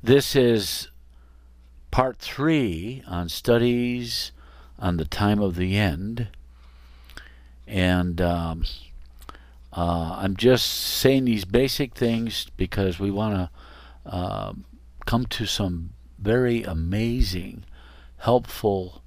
This is part 3 on studies on the time of the end. And I'm just saying these basic things because we want to come to some very amazing, helpful,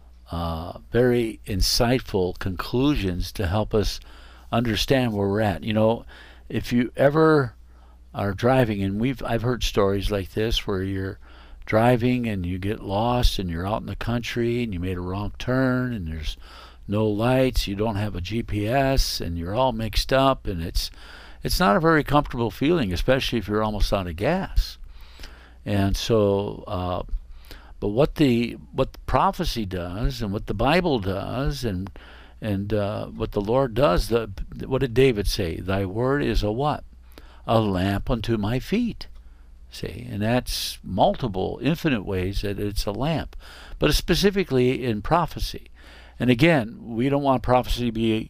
very insightful conclusions to help us understand where we're at. You know, if you ever are driving, and I've heard stories like this where you're driving and you get lost and you're out in the country and you made a wrong turn and there's no lights, you don't have a GPS, and you're all mixed up, and it's not a very comfortable feeling, especially if you're almost out of gas. And so, but what the prophecy does, and what the Bible does, and what the Lord does, what did David say? Thy word is a what? A lamp unto my feet. See, and that's multiple, infinite ways that it's a lamp, but specifically in prophecy. And again, we don't want prophecy to be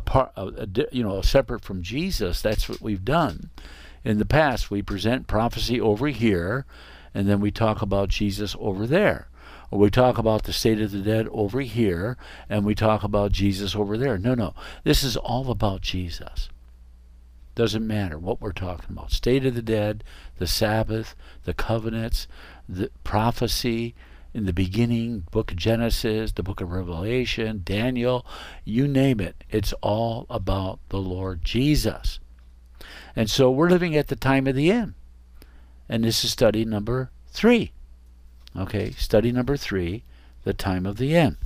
separate from Jesus. That's what we've done in the past. We present prophecy over here, and then we talk about Jesus over there. Or we talk about the state of the dead over here, and we talk about Jesus over there. No. This is all about Jesus. Doesn't matter what we're talking about. State of the dead, the Sabbath, the covenants, the prophecy in the beginning, book of Genesis, the book of Revelation, Daniel, you name it. It's all about the Lord Jesus. And so we're living at the time of the end. And this is study number 3. Okay, study number 3, the time of the end.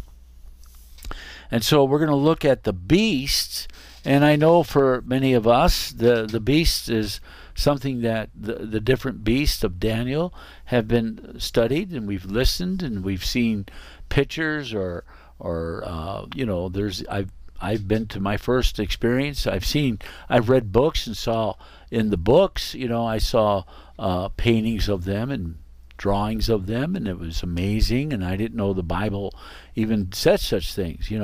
And so we're going to look at the beasts. And I know for many of us, the beast is something that the different beasts of Daniel have been studied, and we've listened, and we've seen pictures, or there's I've been to my first experience. I've read books and saw in the books, I saw paintings of them and drawings of them, and it was amazing. And I didn't know the Bible even said such things.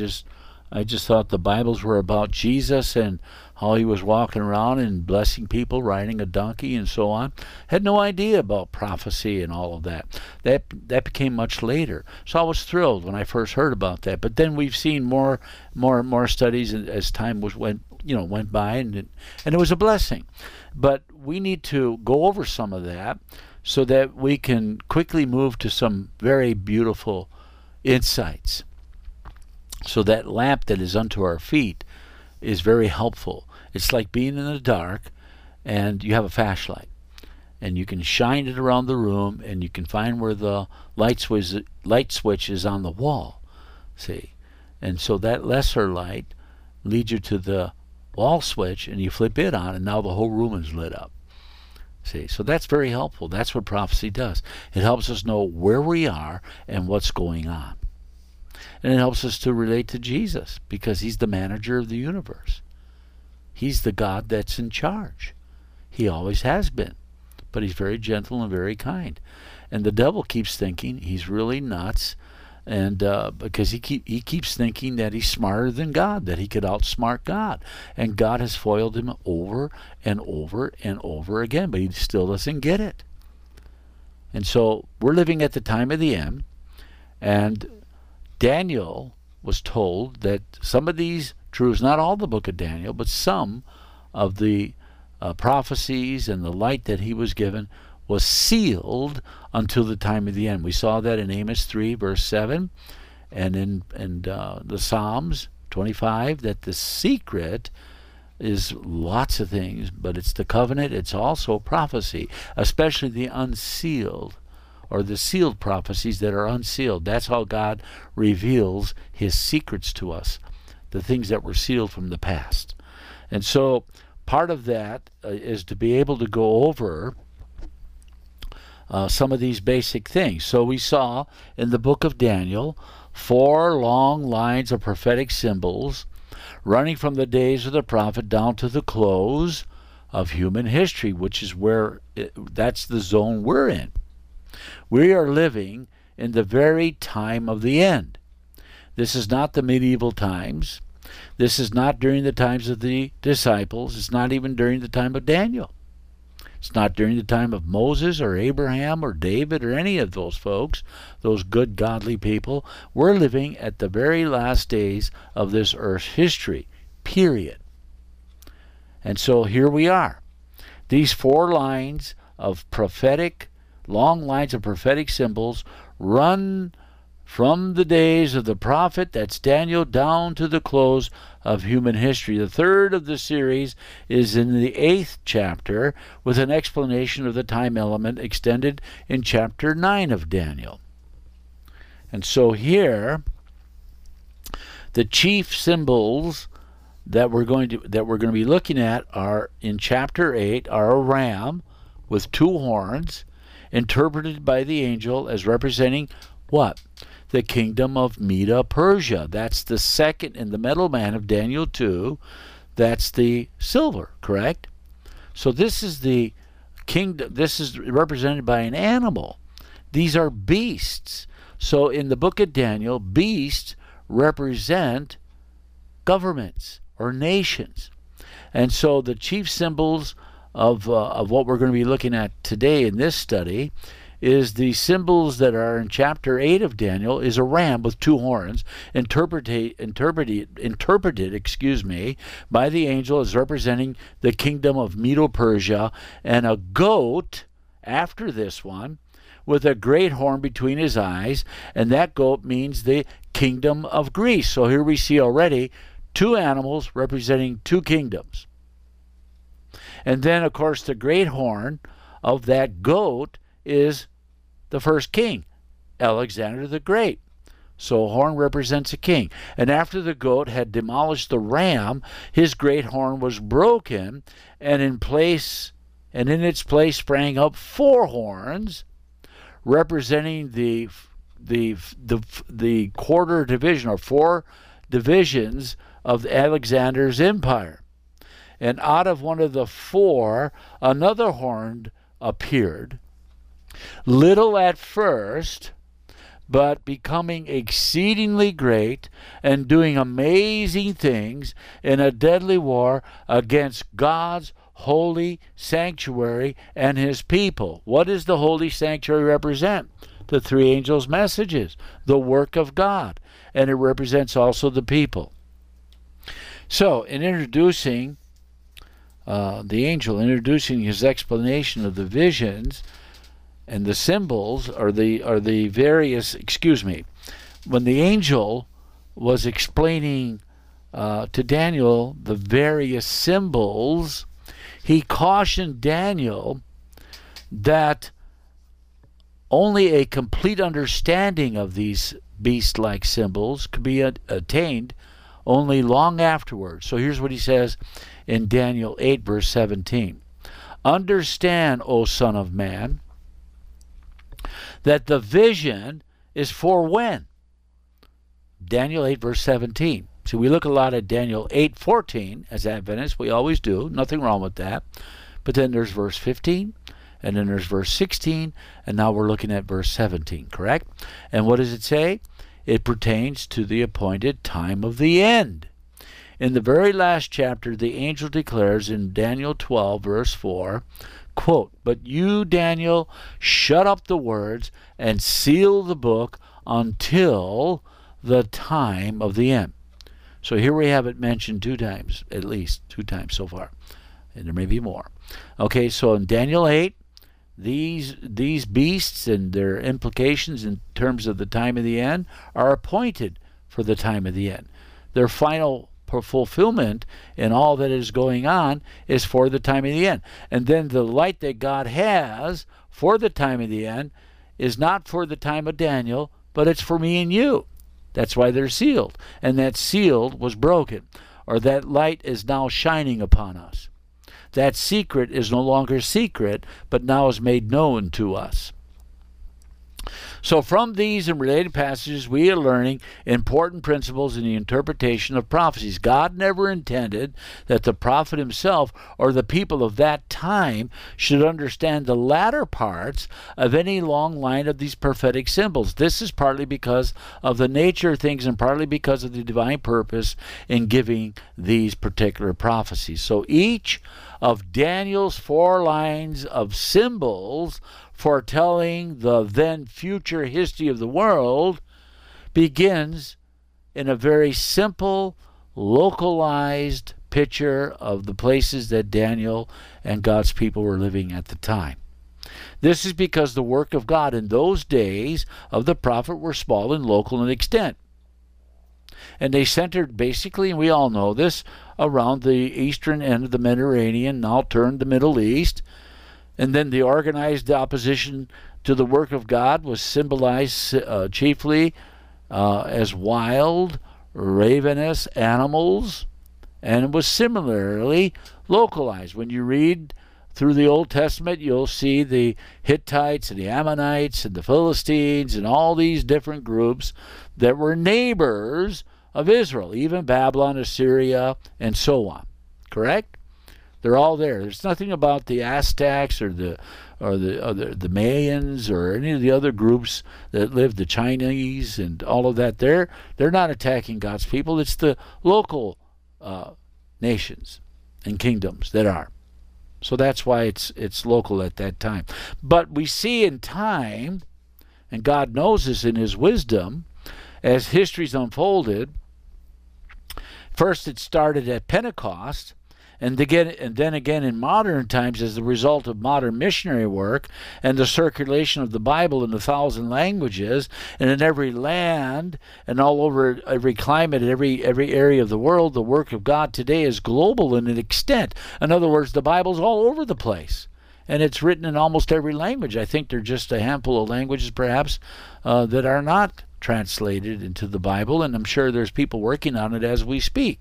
I just thought the Bibles were about Jesus and how he was walking around and blessing people, riding a donkey and so on. Had no idea about prophecy and all of that. That became much later. So I was thrilled when I first heard about that. But then we've seen more studies as time went by, and it was a blessing. But we need to go over some of that so that we can quickly move to some very beautiful insights. So that lamp that is unto our feet is very helpful. It's like being in the dark and you have a flashlight, and you can shine it around the room, and you can find where the light switch is on the wall. See? And so that lesser light leads you to the wall switch, and you flip it on, and now the whole room is lit up. See? So that's very helpful. That's what prophecy does. It helps us know where we are and what's going on. And it helps us to relate to Jesus, because he's the manager of the universe. He's the God that's in charge. He always has been. But he's very gentle and very kind. And the devil keeps thinking he's really nuts, and because he keeps thinking that he's smarter than God, that he could outsmart God. And God has foiled him over and over and over again, but he still doesn't get it. And so we're living at the time of the end, and Daniel was told that some of these truths, not all the book of Daniel, but some of the prophecies and the light that he was given was sealed until the time of the end. We saw that in Amos 3, verse 7, and in the Psalms 25, that the secret is lots of things, but it's the covenant, it's also prophecy, especially the unsealed, or the sealed prophecies that are unsealed. That's how God reveals his secrets to us, the things that were sealed from the past. And so part of that is to be able to go over some of these basic things. So we saw in the book of Daniel 4 long lines of prophetic symbols running from the days of the prophet down to the close of human history, which is that's the zone we're in. We are living in the very time of the end. This is not the medieval times. This is not during the times of the disciples. It's not even during the time of Daniel. It's not during the time of Moses or Abraham or David or any of those folks, those good, godly people. We're living at the very last days of this earth's history, period. And so here we are. These four lines of prophetic, long lines of prophetic symbols run from the days of the prophet, that's Daniel, down to the close of human history. The third of the series is in the 8th chapter, with an explanation of the time element extended in chapter 9 of Daniel. And so here, the chief symbols that we're going to be looking at are in chapter 8 are a ram with two horns, interpreted by the angel as representing what? The kingdom of Medo-Persia. That's the second in the metal man of Daniel 2. That's the silver, correct? So this is the kingdom. This is represented by an animal. These are beasts. So in the book of Daniel, beasts represent governments or nations. And so the chief symbols of what we're going to be looking at today in this study is the symbols that are in chapter 8 of Daniel is a ram with two horns, interpreted by the angel as representing the kingdom of Medo-Persia, and a goat after this one with a great horn between his eyes, and that goat means the kingdom of Greece. So here we see already two animals representing two kingdoms. And then, of course, the great horn of that goat is the first king, Alexander the Great. So a horn represents a king. And after the goat had demolished the ram, his great horn was broken, and in its place sprang up four horns, representing the quarter division, or four divisions of Alexander's empire. And out of one of the four, another horn appeared, little at first, but becoming exceedingly great and doing amazing things in a deadly war against God's holy sanctuary and his people. What does the holy sanctuary represent? The three angels' messages, the work of God, and it represents also the people. So, in introducing the angel, introducing his explanation of the visions and the symbols, or the various, when the angel was explaining to Daniel the various symbols, he cautioned Daniel that only a complete understanding of these beast-like symbols could be attained only long afterwards. So here's what he says in Daniel 8, verse 17. Understand, O Son of Man, that the vision is for when? Daniel 8, verse 17. See, we look a lot at Daniel 8:14 as Adventists. We always do. Nothing wrong with that. But then there's verse 15, and then there's verse 16, and now we're looking at verse 17, correct? And what does it say? It pertains to the appointed time of the end. In the very last chapter, the angel declares in Daniel 12, verse 4, quote, "But you, Daniel, shut up the words and seal the book until the time of the end." So here we have it mentioned two times, at least two times so far, and there may be more. Okay, so in Daniel 8, these beasts and their implications in terms of the time of the end are appointed for the time of the end. Their final fulfillment in all that is going on is for the time of the end. And then the light that God has for the time of the end is not for the time of Daniel, but it's for me and you. That's why they're sealed. And that seal was broken, or that light is now shining upon us. That secret is no longer secret, but now is made known to us. So from these and related passages, we are learning important principles in the interpretation of prophecies. God never intended that the prophet himself or the people of that time should understand the latter parts of any long line of these prophetic symbols. This is partly because of the nature of things and partly because of the divine purpose in giving these particular prophecies. So each of Daniel's 4 lines of symbols foretelling the then future history of the world begins in a very simple, localized picture of the places that Daniel and God's people were living at the time. This is because the work of God in those days of the prophet were small and local in extent. And they centered basically, and we all know this, around the eastern end of the Mediterranean, now turned the Middle East. And then the organized opposition to the work of God was symbolized chiefly as wild, ravenous animals, and it was similarly localized. When you read through the Old Testament, you'll see the Hittites and the Ammonites and the Philistines and all these different groups that were neighbors of Israel, even Babylon, Assyria, and so on. Correct? They're all there. There's nothing about the Aztecs or the Mayans or any of the other groups that lived, the Chinese and all of that. They're not attacking God's people. It's the local nations and kingdoms that are. So that's why it's local at that time. But we see in time, and God knows this in his wisdom, as history's unfolded, first it started at Pentecost, and then again in modern times as a result of modern missionary work and the circulation of the Bible in 1,000 languages and in every land and all over every climate and every area of the world. The work of God today is global in an extent. In other words, the Bible's all over the place, and it's written in almost every language. I think there are just a handful of languages perhaps that are not translated into the Bible, and I'm sure there's people working on it as we speak.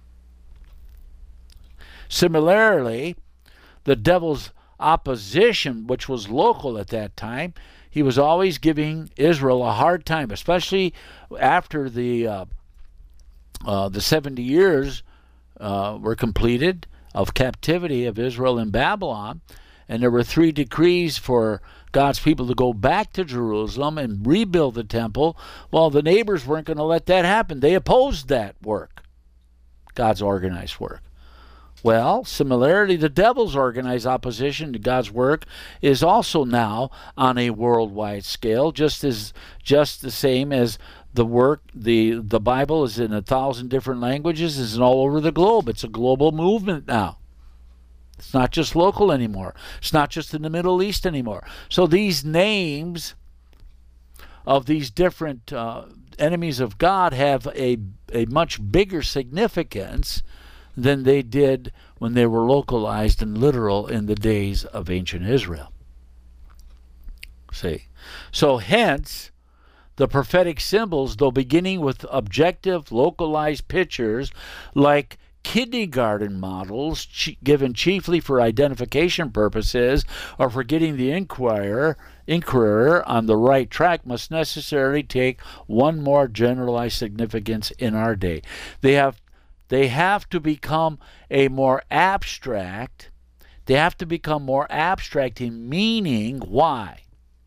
Similarly, the devil's opposition, which was local at that time, he was always giving Israel a hard time, especially after the 70 years were completed of captivity of Israel in Babylon, and there were 3 decrees for God's people to go back to Jerusalem and rebuild the temple. Well, the neighbors weren't going to let that happen. They opposed that work, God's organized work. Well, similarly, the devil's organized opposition to God's work is also now on a worldwide scale, just the same as the work. The Bible is in 1,000 different languages, is all over the globe. It's a global movement now. It's not just local anymore. It's not just in the Middle East anymore. So these names of these different enemies of God have a much bigger significance than they did when they were localized and literal in the days of ancient Israel. See? So hence, the prophetic symbols, though beginning with objective, localized pictures like kindergarten models given chiefly for identification purposes or for getting the inquirer on the right track, must necessarily take one more generalized significance in our day. They have to become more abstract. They have to become more abstract in meaning. Why?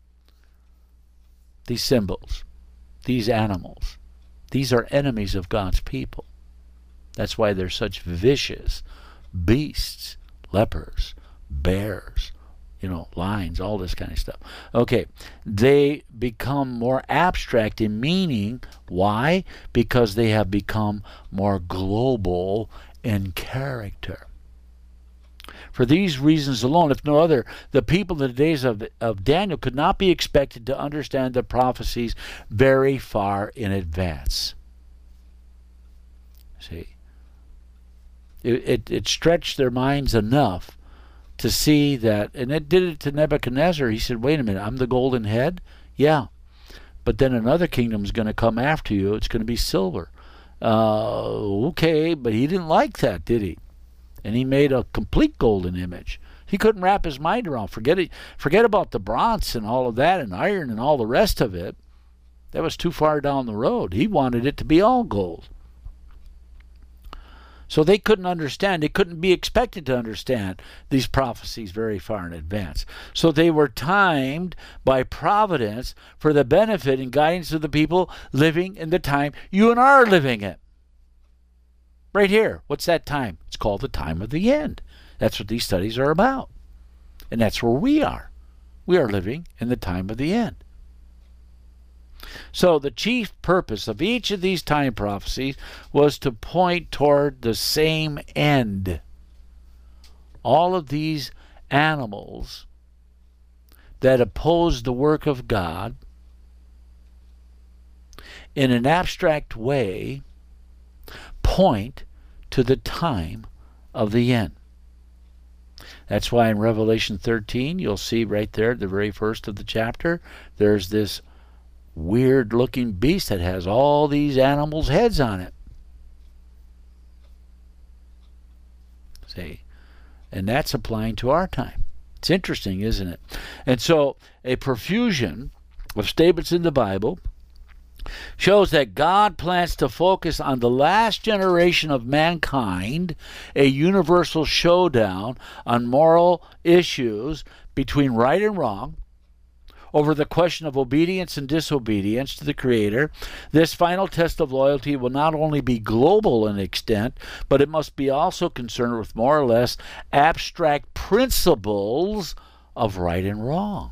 These symbols, these animals, these are enemies of God's people. That's why they're such vicious beasts, lepers, bears, lions, all this kind of stuff. Okay, they become more abstract in meaning. Why? Because they have become more global in character. For these reasons alone, if no other, the people in the days of Daniel could not be expected to understand the prophecies very far in advance. See? It stretched their minds enough to see that, and it did it to Nebuchadnezzar. He said, wait a minute, I'm the golden head? Yeah. But then another kingdom's going to come after you. It's going to be silver. Okay, but he didn't like that, did he? And he made a complete golden image. He couldn't wrap his mind around. Forget about the bronze and all of that and iron and all the rest of it. That was too far down the road. He wanted it to be all gold. So they couldn't understand. They couldn't be expected to understand these prophecies very far in advance. So they were timed by providence for the benefit and guidance of the people living in the time you and I are living in. Right here. What's that time? It's called the time of the end. That's what these studies are about. And that's where we are. We are living in the time of the end. So the chief purpose of each of these time prophecies was to point toward the same end. All of these animals that oppose the work of God in an abstract way point to the time of the end. That's why in Revelation 13, you'll see right there at the very first of the chapter, there's this weird-looking beast that has all these animals' heads on it. See? And that's applying to our time. It's interesting, isn't it? And so a profusion of statements in the Bible shows that God plans to focus on the last generation of mankind, a universal showdown on moral issues between right and wrong, over the question of obedience and disobedience to the Creator. This final test of loyalty will not only be global in extent, but it must be also concerned with more or less abstract principles of right and wrong.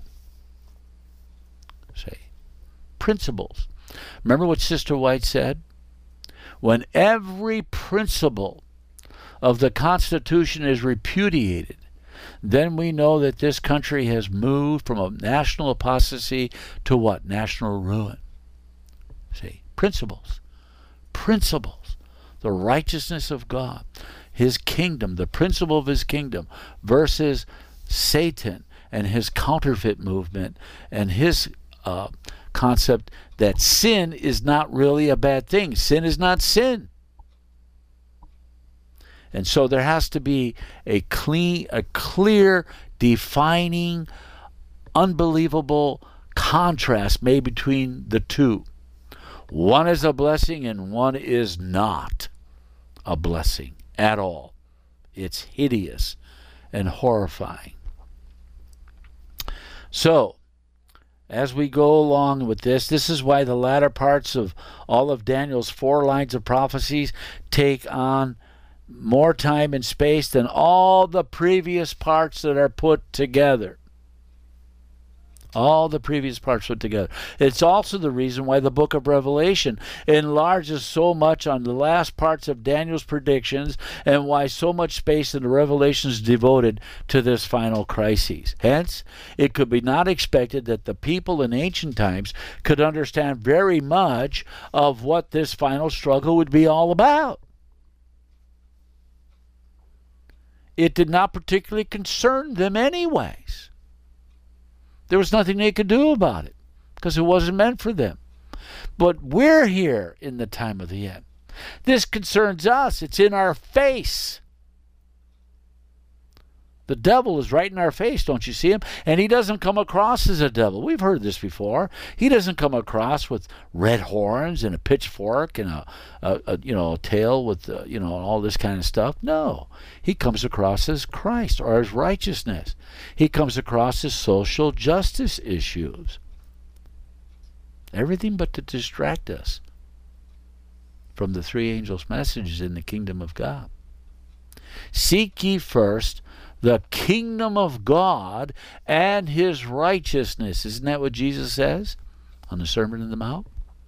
Say, principles. Remember what Sister White said? When every principle of the Constitution is repudiated, then we know that this country has moved from a national apostasy to what? National ruin. See, principles. Principles. The righteousness of God. His kingdom, the principle of his kingdom versus Satan and his counterfeit movement and his concept that sin is not really a bad thing. Sin is not sin. And so there has to be a clear, defining, unbelievable contrast made between the two. One is a blessing and one is not a blessing at all. It's hideous and horrifying. So, as we go along with this is why the latter parts of all of Daniel's 4 lines of prophecies take on more time and space than all the previous parts that are put together. All the previous parts put together. It's also the reason why the book of Revelation enlarges so much on the last parts of Daniel's predictions and why so much space in the Revelation is devoted to this final crisis. Hence, it could be not expected that the people in ancient times could understand very much of what this final struggle would be all about. It did not particularly concern them anyways. There was nothing they could do about it because it wasn't meant for them. But we're here in the time of the end. This concerns us. It's in our face. The devil is right in our face, don't you see him? And he doesn't come across as a devil. We've heard this before. He doesn't come across with red horns and a pitchfork and a tail with all this kind of stuff. No, he comes across as Christ or as righteousness. He comes across as social justice issues. Everything but to distract us from the 3 angels' messages in the kingdom of God. Seek ye first the kingdom of God and his righteousness. Isn't that what Jesus says on the Sermon on the Mount?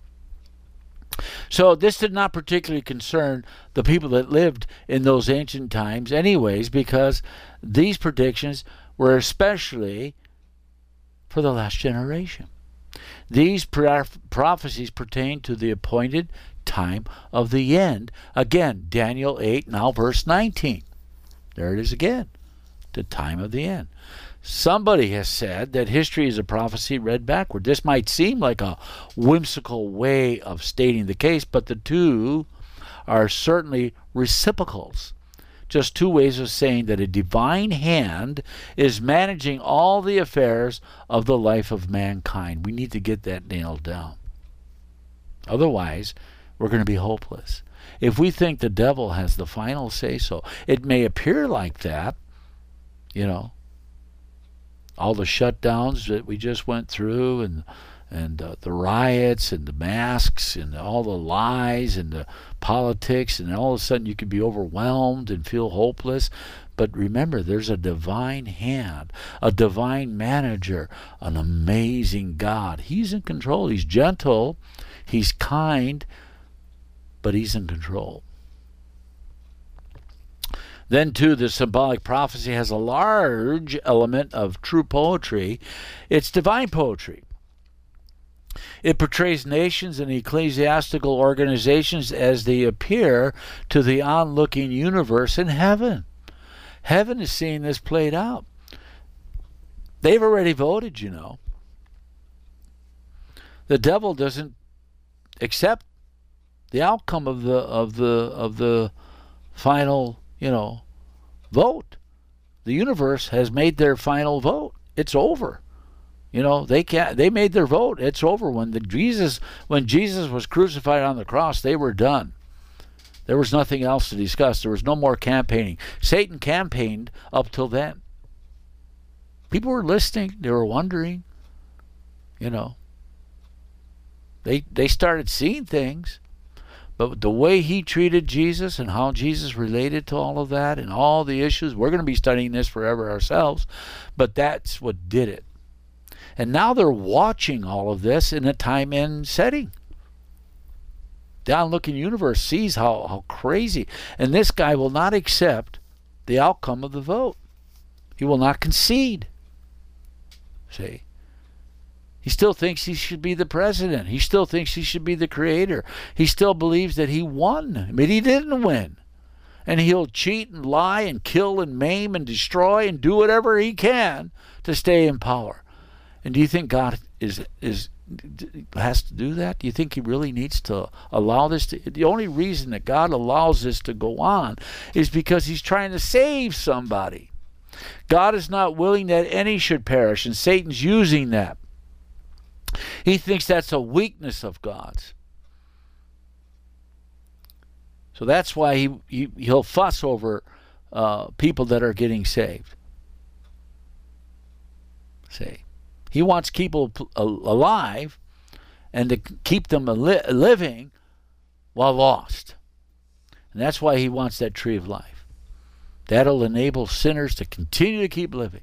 So this did not particularly concern the people that lived in those ancient times anyways, because these predictions were especially for the last generation. These prophecies pertain to the appointed time of the end. Again, Daniel 8, now verse 19. There it is again. The time of the end. Somebody has said that history is a prophecy read backward. This might seem like a whimsical way of stating the case, but the two are certainly reciprocals just two ways of saying that a divine hand is managing all the affairs of the life of mankind. We need to get that nailed down. Otherwise, we're going to be hopeless. If we think the devil has the final say-so, it may appear like that, you know, all the shutdowns that we just went through, and the riots and the masks and all the lies and the politics, and all of a sudden you could be overwhelmed and feel hopeless. But remember, there's a divine hand, a divine manager, an amazing God. He's in control. He's gentle, he's kind, but he's in control. Then, too, the symbolic prophecy has a large element of true poetry. It's divine poetry. It portrays nations and ecclesiastical organizations as they appear to the onlooking universe in heaven. Heaven is seeing this played out. They've already voted, you know. The devil doesn't accept the outcome of the final, you know, vote. The universe has made their final vote. It's over. You know, they made their vote. It's over. When Jesus was crucified on the cross, they were done. There was nothing else to discuss. There was no more campaigning. Satan campaigned up till then. People were listening. They were wondering. You know, they started seeing things. But the way he treated Jesus and how Jesus related to all of that and all the issues, we're going to be studying this forever ourselves, but that's what did it. And now they're watching all of this in a time and setting. The onlooking universe sees how crazy. And this guy will not accept the outcome of the vote. He will not concede. See? He still thinks he should be the president. He still thinks he should be the creator. He still believes that he won, but he didn't win. And he'll cheat and lie and kill and maim and destroy and do whatever he can to stay in power. And do you think God has to do that? Do you think he really needs to allow this to? The only reason that God allows this to go on is because he's trying to save somebody. God is not willing that any should perish, and Satan's using that. He thinks that's a weakness of God's. So that's why he'll fuss over people that are getting saved. See, he wants people alive and to keep them living while lost. And that's why he wants that tree of life. That'll enable sinners to continue to keep living.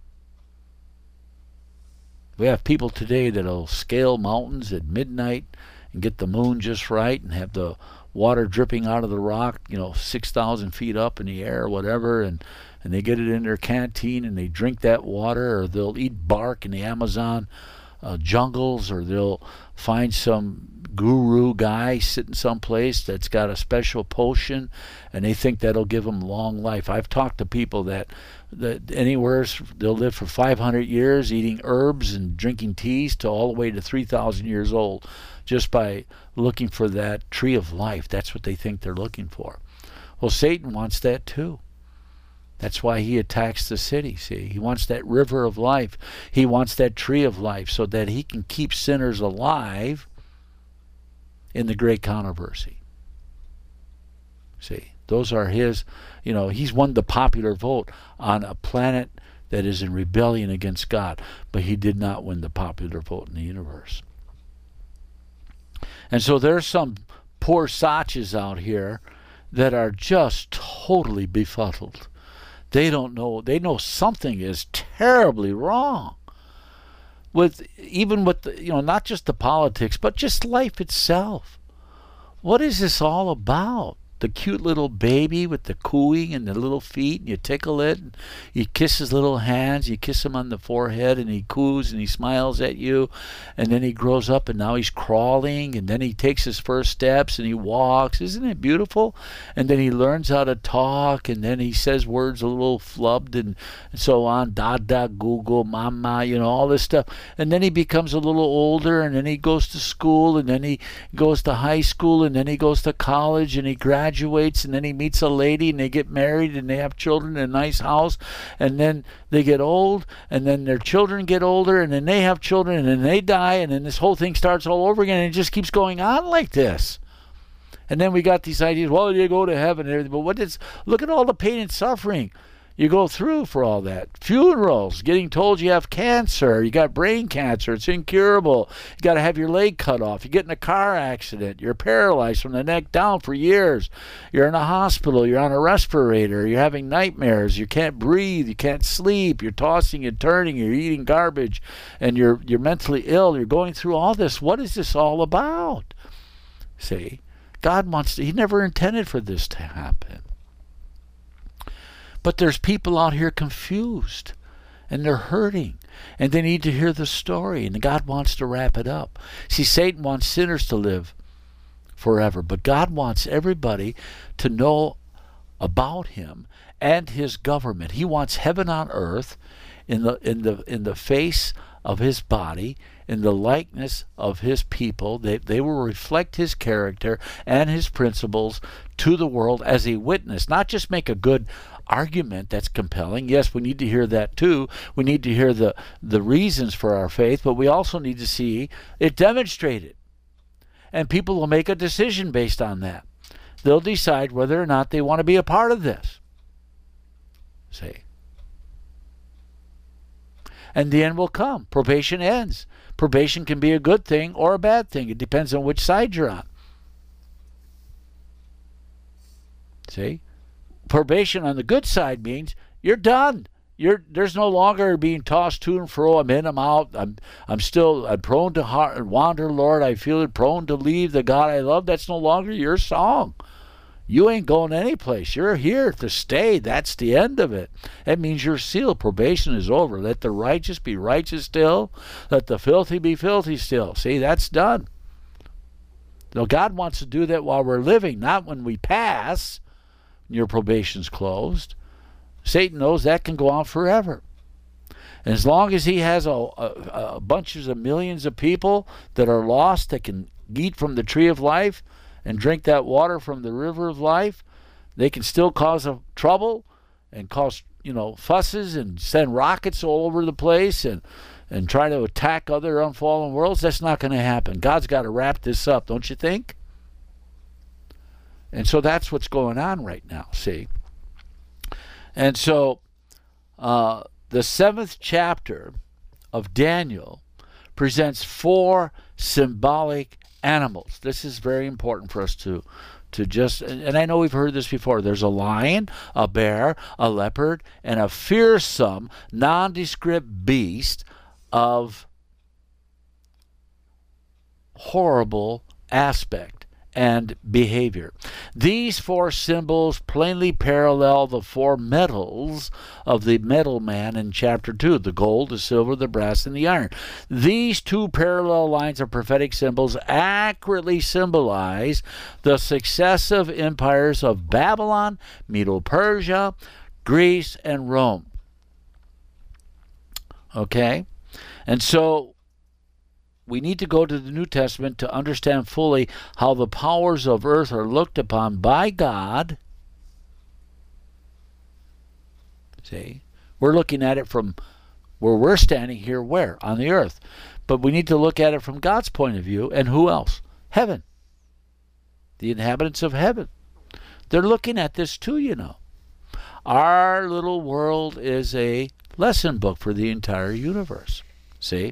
We have people today that'll scale mountains at midnight and get the moon just right and have the water dripping out of the rock, 6,000 feet up in the air or whatever, and they get it in their canteen and they drink that water, or they'll eat bark in the Amazon jungles, or they'll find some guru guy sitting someplace that's got a special potion and they think that'll give them long life. I've talked to people that anywhere they'll live for 500 years eating herbs and drinking teas to all the way to 3,000 years old just by looking for that tree of life. That's what they think they're looking for. Well, Satan wants that too. That's why he attacks the city, see. He wants that river of life. He wants that tree of life so that he can keep sinners alive in the great controversy. See, those are his, he's won the popular vote on a planet that is in rebellion against God, but he did not win the popular vote in the universe. And so there's some poor sachs out here that are just totally befuddled. They don't know. They know something is terribly wrong with the, not just the politics, but just life itself. What is this all about? The cute little baby with the cooing and the little feet, and you tickle it, and you kiss his little hands, you kiss him on the forehead, and he coos and he smiles at you, and then he grows up and now he's crawling, and then he takes his first steps and he walks. Isn't it beautiful? And then he learns how to talk, and then he says words a little flubbed and so on, dada, Google, mama, all this stuff. And then he becomes a little older, and then he goes to school, and then he goes to high school, and then he goes to college, and he graduates. graduates, and then he meets a lady, and they get married, and they have children in a nice house, and then they get old, and then their children get older, and then they have children, and then they die, and then this whole thing starts all over again, and it just keeps going on like this. And then we got these ideas, well, you go to heaven and everything, but look at all the pain and suffering you go through for all that. Funerals, getting told you have cancer, you got brain cancer, it's incurable, you got to have your leg cut off, you get in a car accident, you're paralyzed from the neck down for years, you're in a hospital, you're on a respirator, you're having nightmares, you can't breathe, you can't sleep, you're tossing and turning, you're eating garbage, and you're mentally ill, you're going through all this. What is this all about? See, He never intended for this to happen. But there's people out here confused, and they're hurting, and they need to hear the story, and God wants to wrap it up. See, Satan wants sinners to live forever, but God wants everybody to know about him and his government. He wants heaven on earth in the face of his body, in the likeness of his people. They will reflect his character and his principles to the world as a witness, not just make a good argument that's compelling. Yes, we need to hear that too. We need to hear the reasons for our faith, but we also need to see it demonstrated. And people will make a decision based on that. They'll decide whether or not they want to be a part of this. See? And the end will come. Probation ends. Probation can be a good thing or a bad thing. It depends on which side you're on. See? Probation on the good side means you're done. There's no longer being tossed to and fro. I'm in, I'm out. I'm prone to wander, Lord. I feel it, prone to leave the God I love. That's no longer your song. You ain't going anyplace. You're here to stay. That's the end of it. That means you're sealed. Probation is over. Let the righteous be righteous still. Let the filthy be filthy still. See, that's done. Now, God wants to do that while we're living, not when we pass. Your probation's closed. Satan knows that can go on forever. And as long as he has a bunches of millions of people that are lost that can eat from the tree of life and drink that water from the river of life, they can still cause trouble and cause fusses and send rockets all over the place and try to attack other unfallen worlds. That's not going to happen. God's got to wrap this up, don't you think? And so that's what's going on right now, see? And so the 7th chapter of Daniel presents 4 symbolic animals. This is very important for us to just, and I know we've heard this before. There's a lion, a bear, a leopard, and a fearsome, nondescript beast of horrible aspect and behavior. These 4 symbols plainly parallel the 4 metals of the metal man in chapter 2, the gold, the silver, the brass, and the iron. These 2 parallel lines of prophetic symbols accurately symbolize the successive empires of Babylon, Medo-Persia, Greece, and Rome. Okay? And so we need to go to the New Testament to understand fully how the powers of earth are looked upon by God. See? We're looking at it from where we're standing here, where? On the earth. But we need to look at it from God's point of view. And who else? Heaven. The inhabitants of heaven. They're looking at this too, Our little world is a lesson book for the entire universe. See?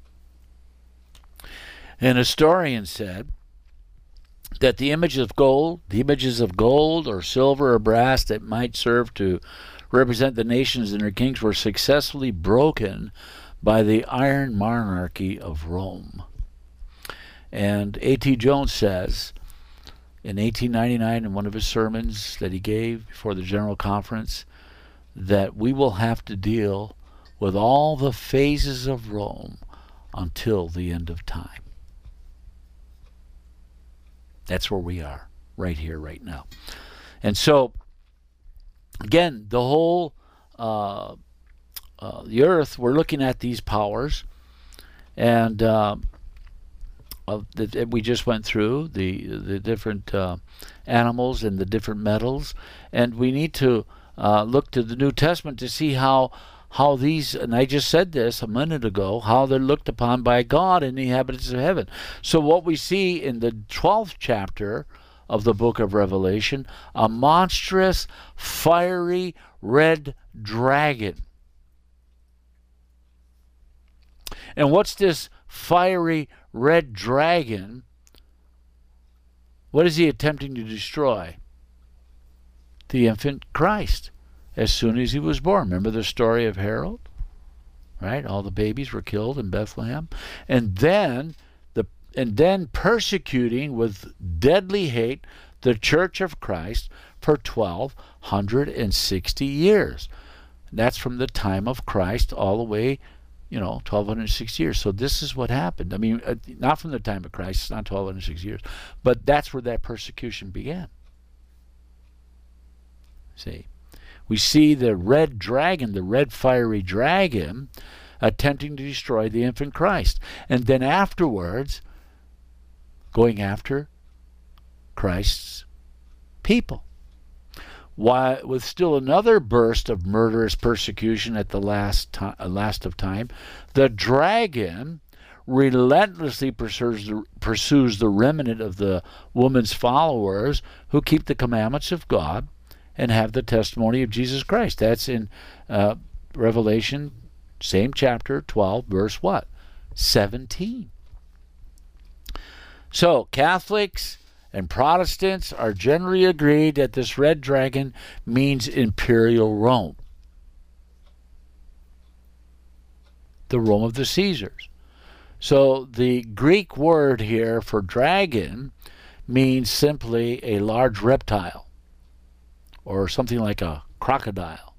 An historian said that the images of gold or silver or brass that might serve to represent the nations and their kings were successfully broken by the iron monarchy of Rome. And A.T. Jones says in 1899 in one of his sermons that he gave before the General Conference that we will have to deal with all the phases of Rome until the end of time. That's where we are, right here, right now. And so, again, the whole, the earth, we're looking at these powers, and We just went through the different animals and the different metals, and we need to look to the New Testament to see how these, and I just said this a minute ago, how they're looked upon by God and the inhabitants of heaven. So what we see in the 12th chapter of the book of Revelation, a monstrous, fiery, red dragon. And what's this fiery red dragon? What is he attempting to destroy? The infant Christ, as soon as he was born. Remember the story of Herod? Right? All the babies were killed in Bethlehem. And then persecuting with deadly hate the Church of Christ for 1,260 years. That's from the time of Christ all the way, 1,260 years. So this is what happened. I mean, not from the time of Christ, it's not 1,260 years, but that's where that persecution began. See, we see the red dragon, the red fiery dragon, attempting to destroy the infant Christ. And then afterwards, going after Christ's people. Why, with still another burst of murderous persecution at the last of time, the dragon relentlessly pursues the remnant of the woman's followers who keep the commandments of God and have the testimony of Jesus Christ. That's in Revelation, same chapter, 12, verse what? 17. So, Catholics and Protestants are generally agreed that this red dragon means imperial Rome. The Rome of the Caesars. So, the Greek word here for dragon means simply a large reptile, or something like a crocodile.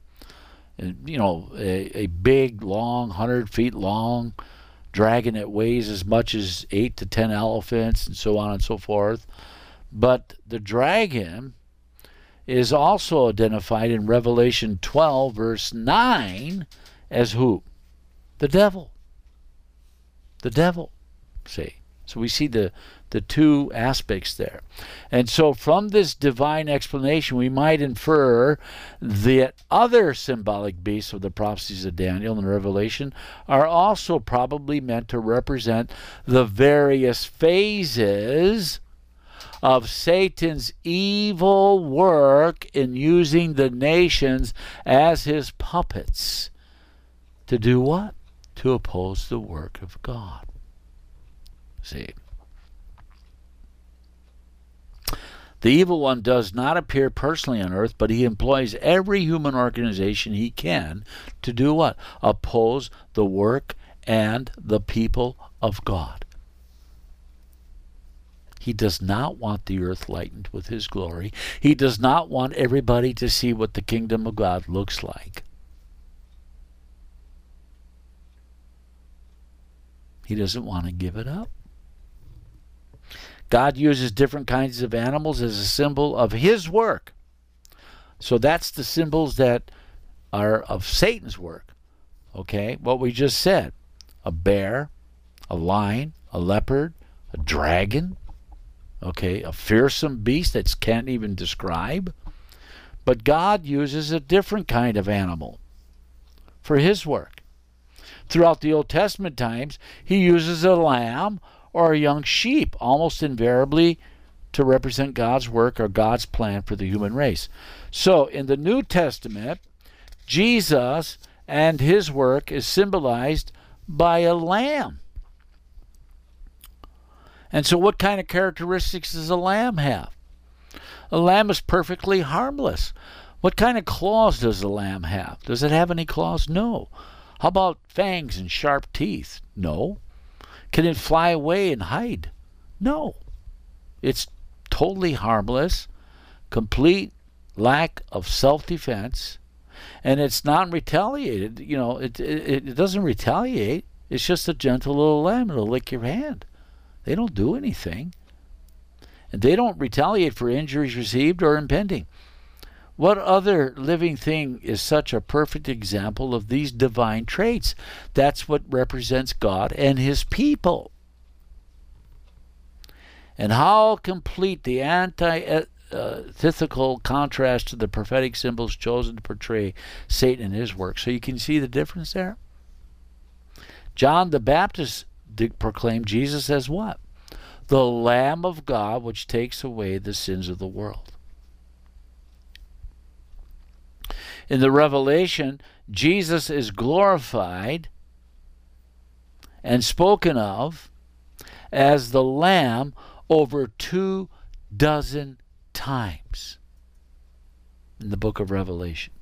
A big, long, 100 feet long dragon that weighs as much as 8 to 10 elephants, and so on and so forth. But the dragon is also identified in Revelation 12, verse 9, as who? The devil. The devil. See? So we see the two aspects there. And so from this divine explanation, we might infer that other symbolic beasts of the prophecies of Daniel and Revelation are also probably meant to represent the various phases of Satan's evil work in using the nations as his puppets. To do what? To oppose the work of God. See? The evil one does not appear personally on earth, but he employs every human organization he can to do what? Oppose the work and the people of God. He does not want the earth lightened with his glory. He does not want everybody to see what the kingdom of God looks like. He doesn't want to give it up. God uses different kinds of animals as a symbol of his work. So that's the symbols that are of Satan's work. Okay, what we just said. A bear, a lion, a leopard, a dragon. Okay, a fearsome beast that can't even describe. But God uses a different kind of animal for his work. Throughout the Old Testament times, he uses a lamb or a young sheep, almost invariably to represent God's work or God's plan for the human race. So in the New Testament, Jesus and his work is symbolized by a lamb. And so what kind of characteristics does a lamb have? A lamb is perfectly harmless. What kind of claws does a lamb have? Does it have any claws? No. How about fangs and sharp teeth? No. Can it fly away and hide? No. It's totally harmless, complete lack of self-defense, and it's not retaliated. It doesn't retaliate. It's just a gentle little lamb. It'll lick your hand. They don't do anything. And they don't retaliate for injuries received or impending. What other living thing is such a perfect example of these divine traits? That's what represents God and his people. And how complete the antithetical contrast to the prophetic symbols chosen to portray Satan and his work. So you can see the difference there. John the Baptist proclaimed Jesus as what? The Lamb of God, which takes away the sins of the world. In the Revelation, Jesus is glorified and spoken of as the Lamb over 24 times in the book of Revelation.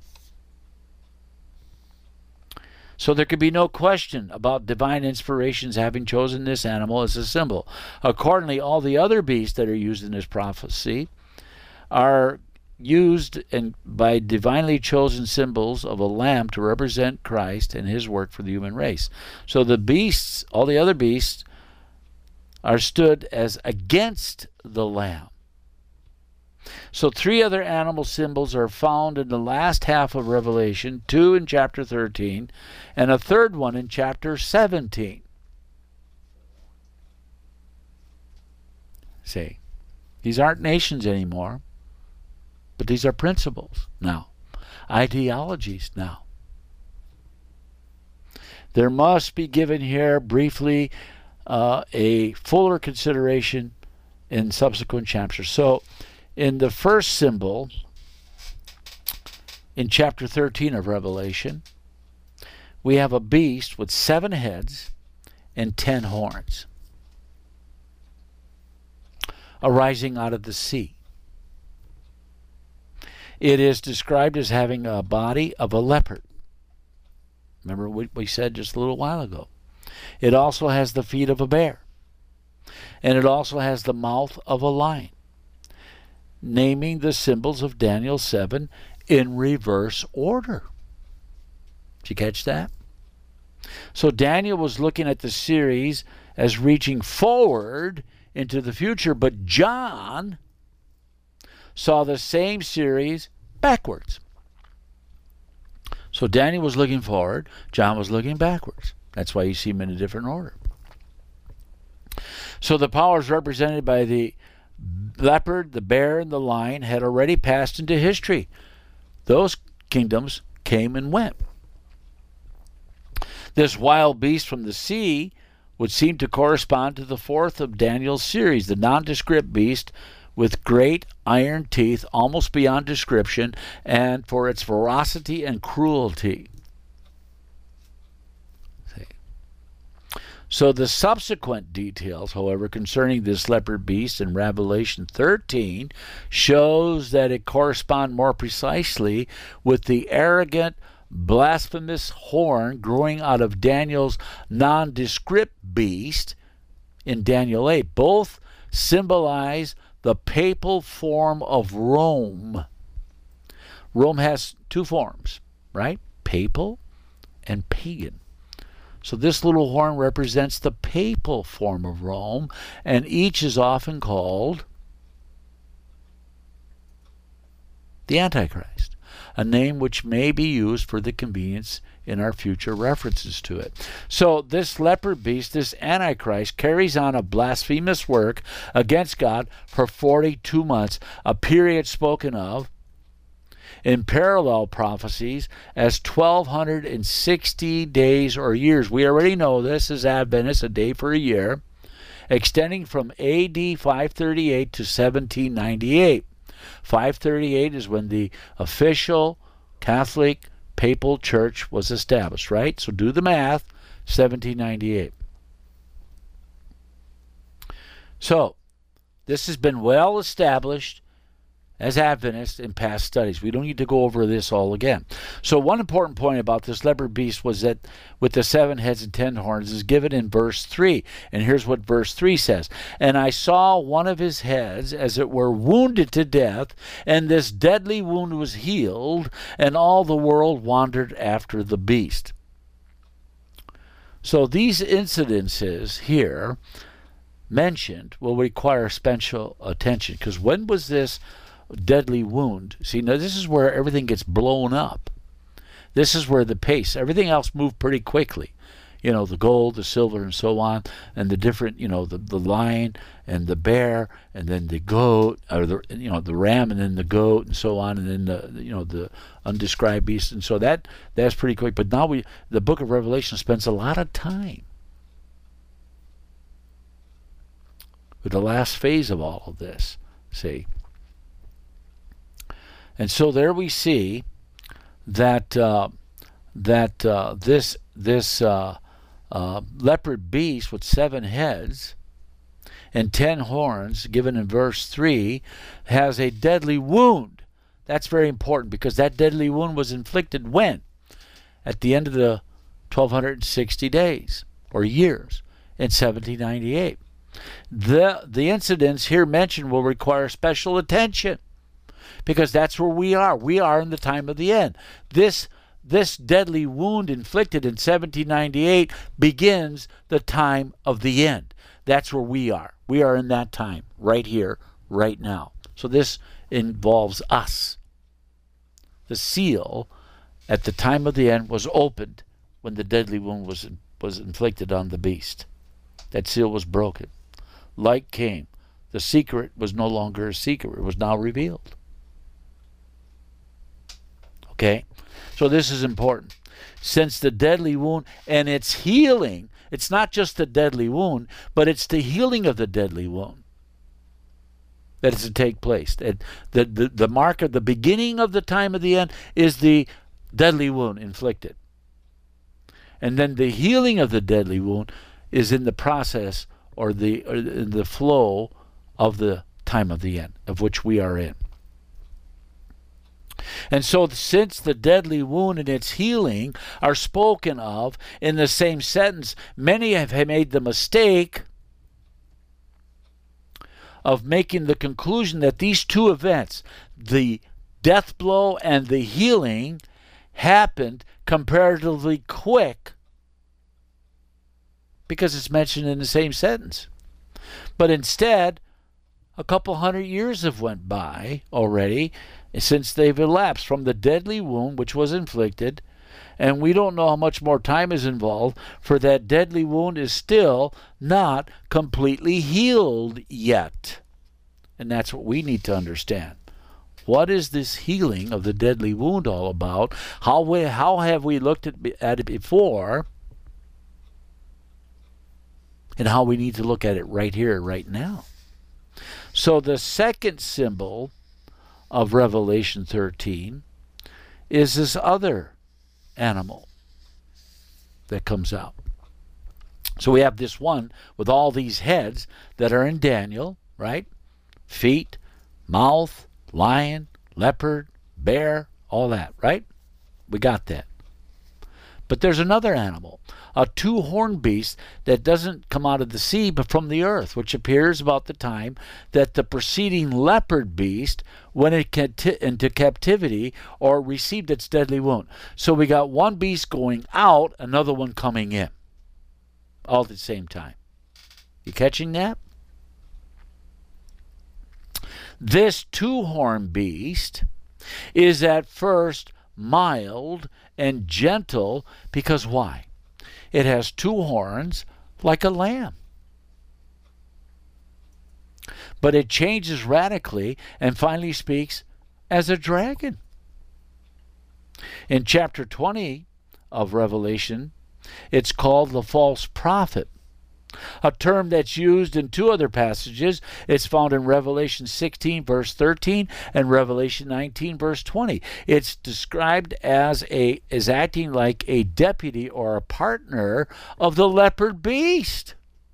So there could be no question about divine inspirations having chosen this animal as a symbol. Accordingly, all the other beasts that are used in this prophecy are used by divinely chosen symbols of a lamb to represent Christ and his work for the human race. So the beasts, all the other beasts, are stood as against the lamb. So 3 other animal symbols are found in the last half of Revelation, 2 in chapter 13, and a third one in chapter 17. See, these aren't nations anymore, but these are principles now, ideologies now. There must be given here briefly a fuller consideration in subsequent chapters. So, in the first symbol, in chapter 13 of Revelation, we have a beast with 7 heads and 10 horns arising out of the sea. It is described as having a body of a leopard. Remember what we said just a little while ago. It also has the feet of a bear. And it also has the mouth of a lion, naming the symbols of Daniel 7 in reverse order. Did you catch that? So Daniel was looking at the series as reaching forward into the future, but John saw the same series backwards. So Daniel was looking forward, John was looking backwards. That's why you see them in a different order. So the powers represented by the leopard, the bear, and the lion had already passed into history. Those kingdoms came and went. This wild beast from the sea would seem to correspond to the 4th of Daniel's series, the nondescript beast with great iron teeth almost beyond description, and for its ferocity and cruelty. So the subsequent details, however, concerning this leopard beast in Revelation 13 shows that it corresponds more precisely with the arrogant, blasphemous horn growing out of Daniel's nondescript beast in Daniel 8. Both symbolize the papal form of Rome. Rome has 2 forms, right? Papal and pagan. So this little horn represents the papal form of Rome, and each is often called the Antichrist, a name which may be used for the convenience in our future references to it. So this leopard beast, this Antichrist, carries on a blasphemous work against God for 42 months, a period spoken of in parallel prophecies as 1,260 days or years. We already know this as Adventists, a day for a year, extending from AD 538 to 1798. 538 is when the official Catholic Papal Church was established, right? So do the math, 1798. So this has been well established as Adventists in past studies. We don't need to go over this all again. So one important point about this leopard beast was that with the 7 heads and 10 horns is given in verse 3. And here's what verse 3 says. And I saw one of his heads, as it were, wounded to death, and this deadly wound was healed, and all the world wandered after the beast. So these incidences here mentioned will require special attention, because when was this deadly wound? See, now this is where everything gets blown up. This is where the pace, everything else moved pretty quickly. the gold, the silver, and so on, and the different, the lion and the bear, and then the goat, or the ram, and then the goat, and so on, and then the undescribed beast, and so that's pretty quick. But now the book of Revelation spends a lot of time with the last phase of all of this. See, and so there we see that this leopard beast with 7 heads and 10 horns, given in verse 3, has a deadly wound. That's very important, because that deadly wound was inflicted when? At the end of the 1260 days or years in 1798. The incidents here mentioned will require special attention, because that's where we are. We are in the time of the end. This deadly wound inflicted in 1798 begins the time of the end. That's where we are. We are in that time, right here, right now. So this involves us. The seal at the time of the end was opened when the deadly wound was inflicted on the beast. That seal was broken. Light came. The secret was no longer a secret. It was now revealed. Okay? So this is important. Since the deadly wound and its healing, it's not just the deadly wound, but it's the healing of the deadly wound that is to take place. The mark of the beginning of the time of the end is the deadly wound inflicted. And then the healing of the deadly wound is in the process or in the flow of the time of the end, of which we are in. And so since the deadly wound and its healing are spoken of in the same sentence, many have made the mistake of making the conclusion that these two events, the death blow and the healing, happened comparatively quick because it's mentioned in the same sentence. But instead, a couple hundred years have went by already since they've elapsed from the deadly wound which was inflicted, and we don't know how much more time is involved, for that deadly wound is still not completely healed yet. And that's what we need to understand. What is this healing of the deadly wound all about? How have we looked at it before? And how we need to look at it right here, right now. So the second symbol of Revelation 13 is this other animal that comes out. So we have this one with all these heads that are in Daniel, right? Feet, mouth, lion, leopard, bear, all that, right? We got that. But there's another animal, a two-horned beast that doesn't come out of the sea but from the earth, which appears about the time that the preceding leopard beast went into captivity or received its deadly wound. So we got one beast going out, another one coming in, all at the same time. You catching that? This two-horned beast is at first mild and gentle, because why? It has two horns like a lamb. But it changes radically and finally speaks as a dragon. In chapter 20 of Revelation, it's called the false prophet, a term that's used in two other passages. It's found in Revelation 16, verse 13, and Revelation 19, verse 20. It's described as acting like a deputy or a partner of the leopard beast.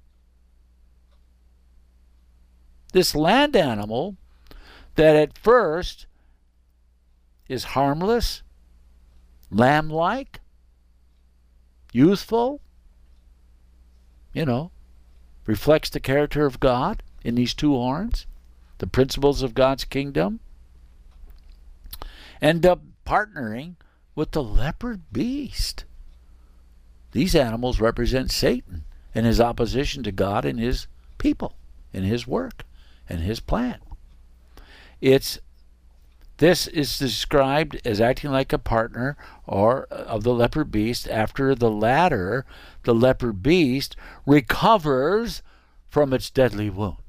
This land animal that at first is harmless, lamb-like, youthful, reflects the character of God in these two horns, the principles of God's kingdom, end up partnering with the leopard beast. These animals represent Satan and his opposition to God and his people and his work and his plan. It's This is described as acting like a partner or of the leopard beast. After the latter, the leopard beast recovers from its deadly wound.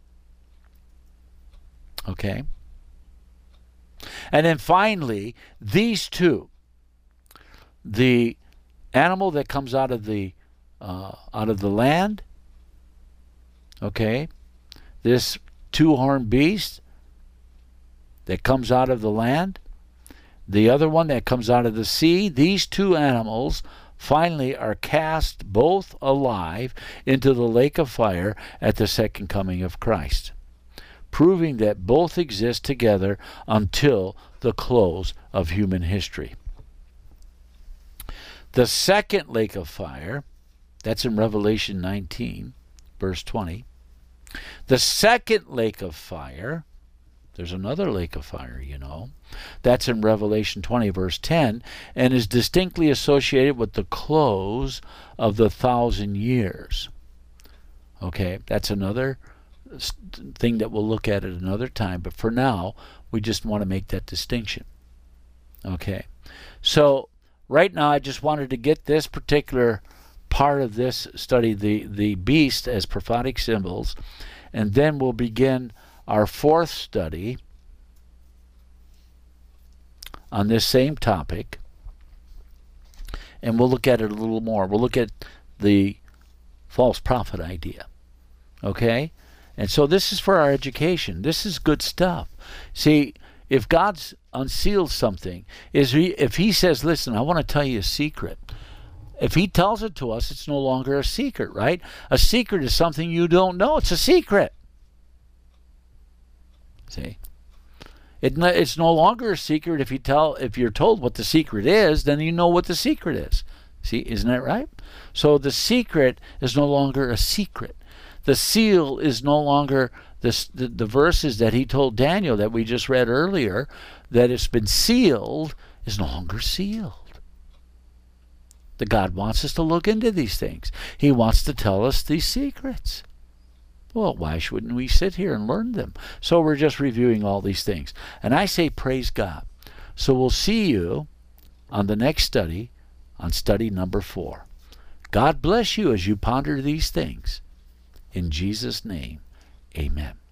Okay? And then finally, these two, the animal that comes out of the land, okay, this two-horned beast that comes out of the land, the other one that comes out of the sea, these two animals finally are cast both alive into the lake of fire at the second coming of Christ, proving that both exist together until the close of human history. The second lake of fire, that's in Revelation 19, verse 20. The second lake of fire, there's another lake of fire, that's in Revelation 20, verse 10, and is distinctly associated with the close of the 1,000 years. Okay, that's another thing that we'll look at another time, but for now, we just want to make that distinction. Okay, so right now I just wanted to get this particular part of this study, the beast as prophetic symbols, and then we'll begin our fourth study on this same topic, and we'll look at it a little more. We'll look at the false prophet idea. Okay? And so this is for our education. This is good stuff. See, if God's unsealed something, if he says, listen, I want to tell you a secret, if he tells it to us, it's no longer a secret, right? A secret is something you don't know. It's a secret. See? It's no longer a secret if you're told what the secret is, then you know what the secret is. See, isn't that right? So the secret is no longer a secret. The seal is no longer the verses that he told Daniel that we just read earlier, that it's been sealed, is no longer sealed. That God wants us to look into these things. He wants to tell us these secrets. Well, why shouldn't we sit here and learn them? So we're just reviewing all these things. And I say praise God. So we'll see you on the next study, on study number 4. God bless you as you ponder these things. In Jesus' name, amen.